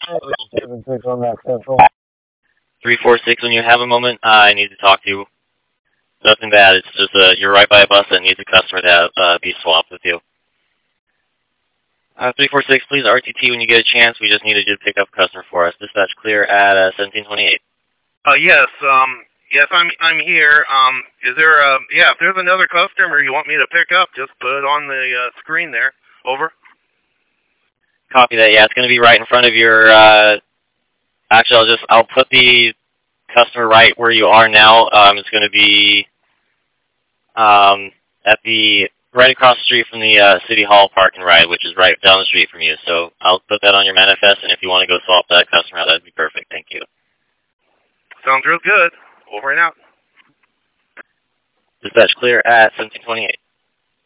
on that central. 346, when you have a moment, I need to talk to you. Nothing bad, it's just you're right by a bus that needs a customer to be swapped with you. 346, please RTT when you get a chance. We just needed you to pick up a customer for us. Dispatch clear at 1728. Yes, yes, I'm here. Is there if there's another customer you want me to pick up, just put it on the screen there. Over. Copy that. Yeah, it's going to be right in front of your. Actually, I'll put the customer right where you are now. It's going to be at the right across the street from the City Hall Park and Ride, which is right down the street from you. So I'll put that on your manifest, and if you want to go swap that customer out, that'd be perfect. Thank you. Sounds real good. Over and out. Dispatch clear at 1728.